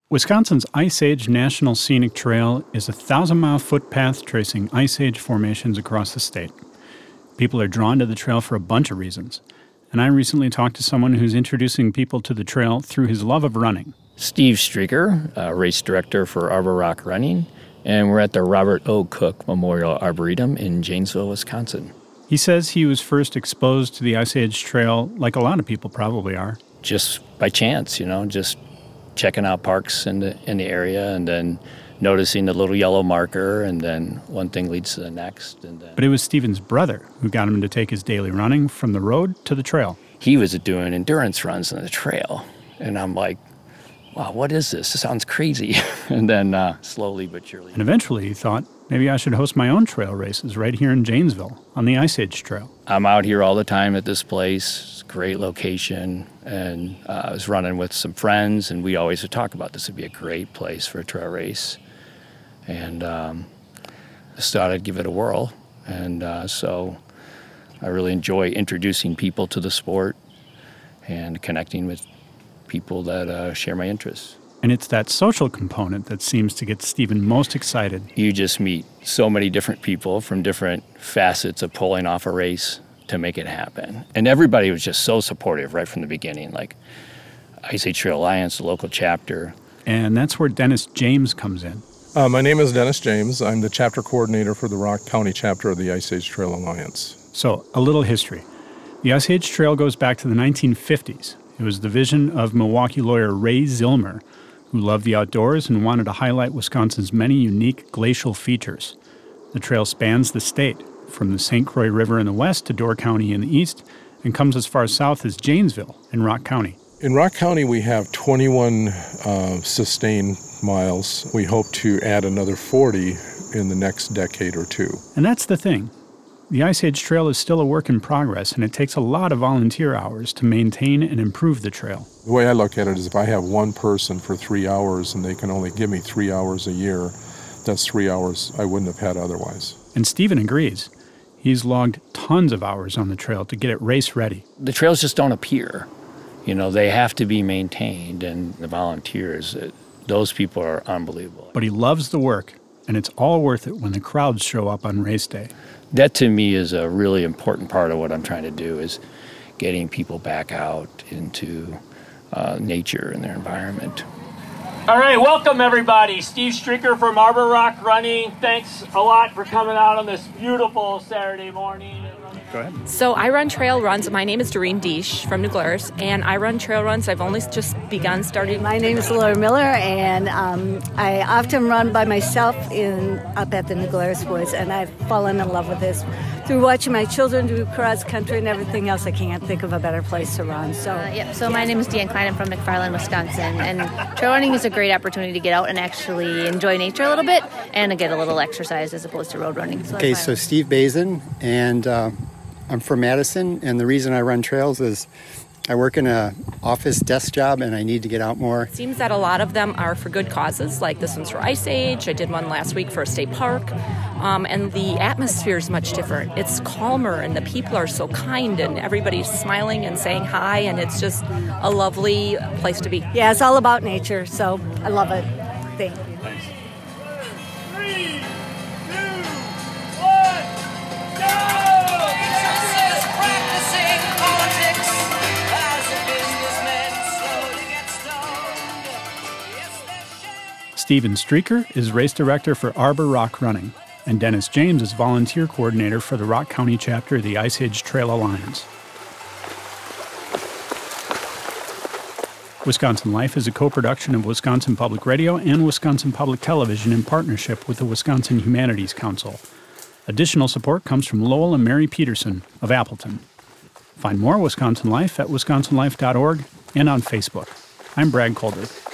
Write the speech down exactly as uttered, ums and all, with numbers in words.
Wisconsin's Ice Age National Scenic Trail is a thousand-mile footpath tracing Ice Age formations across the state. People are drawn to the trail for a bunch of reasons, and I recently talked to someone who's introducing people to the trail through his love of running. Steve Streaker, uh, race director for Arbor Rock Running, and we're at the Robert O. Cook Memorial Arboretum in Janesville, Wisconsin. He says he was first exposed to the Ice Age Trail, like a lot of people probably are. Just by chance, you know, just checking out parks in the in the area and then noticing the little yellow marker, and then one thing leads to the next. And then But it was Stephen's brother who got him to take his daily running from the road to the trail. He was doing endurance runs on the trail, and I'm like, wow, what is this? This sounds crazy. And then uh, slowly but surely. And eventually he thought, maybe I should host my own trail races right here in Janesville on the Ice Age Trail. I'm out here all the time at this place. It's a great location. And uh, I was running with some friends, and we always would talk about this would be a great place for a trail race. And um, I thought I'd give it a whirl. And uh, so I really enjoy introducing people to the sport and connecting with people that uh, share my interests. And it's that social component that seems to get Stephen most excited. You just meet so many different people from different facets of pulling off a race to make it happen. And everybody was just so supportive right from the beginning, like Ice Age Trail Alliance, the local chapter. And that's where Dennis James comes in. Uh, my name is Dennis James. I'm the chapter coordinator for the Rock County chapter of the Ice Age Trail Alliance. So, a little history. The Ice Age Trail goes back to the nineteen fifties. It was the vision of Milwaukee lawyer Ray Zillmer, who loved the outdoors and wanted to highlight Wisconsin's many unique glacial features. The trail spans the state, from the Saint Croix River in the west to Door County in the east, and comes as far south as Janesville in Rock County. In Rock County, we have twenty-one uh, sustained miles. We hope to add another forty in the next decade or two. And that's the thing. The Ice Age Trail is still a work in progress, and it takes a lot of volunteer hours to maintain and improve the trail. The way I look at it is if I have one person for three hours and they can only give me three hours a year, that's three hours I wouldn't have had otherwise. And Stephen agrees. He's logged tons of hours on the trail to get it race ready. The trails just don't appear. You know, they have to be maintained, and the volunteers, those people are unbelievable. But he loves the work, and it's all worth it when the crowds show up on race day. That, to me, is a really important part of what I'm trying to do, is getting people back out into uh, nature and their environment. All right, welcome, everybody. Steve Streaker from Arbor Rock Running. Thanks a lot for coming out on this beautiful Saturday morning. Go ahead. So I run trail runs. My name is Doreen Deesh from New Glarus, and I run trail runs. I've only just begun starting. My name is Laura Miller, and um, I often run by myself in up at the New Glarus Woods, and I've fallen in love with this. Through watching my children do cross country and everything else, I can't think of a better place to run. So, uh, yep. So my name is Deanne Klein. I'm from McFarland, Wisconsin, and trail running is a great opportunity to get out and actually enjoy nature a little bit and to get a little exercise as opposed to road running. So okay, so Steve Bazin, and uh, I'm from Madison, and the reason I run trails is I work in a office desk job, and I need to get out more. It seems that a lot of them are for good causes, like this one's for Ice Age. I did one last week for a state park. Um, and the atmosphere is much different. It's calmer, and the people are so kind, and everybody's smiling and saying hi, and it's just a lovely place to be. Yeah, it's all about nature, so I love it. Thank you. Thanks. Three, two, one, go! Stephen Streaker is race director for Arbor Rock Running, and Dennis James is volunteer coordinator for the Rock County chapter of the Ice Age Trail Alliance. Wisconsin Life is a co-production of Wisconsin Public Radio and Wisconsin Public Television in partnership with the Wisconsin Humanities Council. Additional support comes from Lowell and Mary Peterson of Appleton. Find more Wisconsin Life at wisconsin life dot org and on Facebook. I'm Brad Colder.